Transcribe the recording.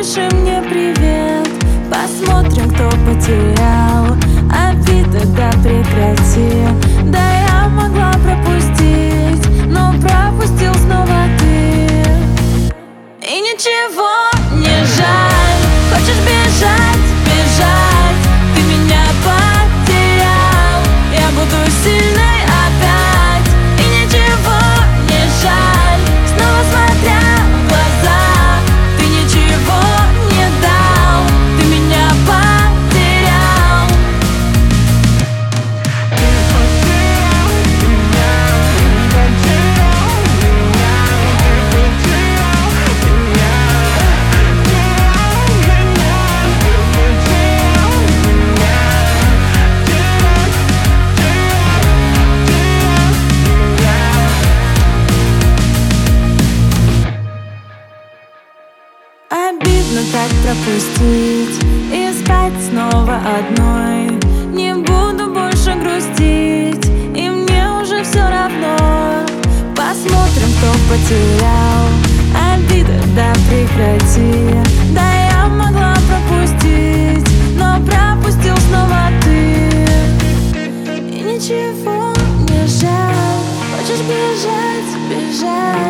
напиши мне привет. Посмотрим, кто потерял. Обида, да прекрати. Да я могла пропустить, но пропустил снова ты. И ничего не жаль. Хочешь бежать, бежать. Ты меня потерял. Я буду сильной опять. И ничего не жаль. Снова смотря в глаза. Ты ничего не дал. Ты меня потерял. Обидно так пропустить и спать снова одной. Не буду больше грустить, и мне уже все равно. Посмотрим, кто потерял. Обида, да прекрати. Да я могла пропустить, но пропустил снова ты. И ничего не жаль. Хочешь бежать, бежать.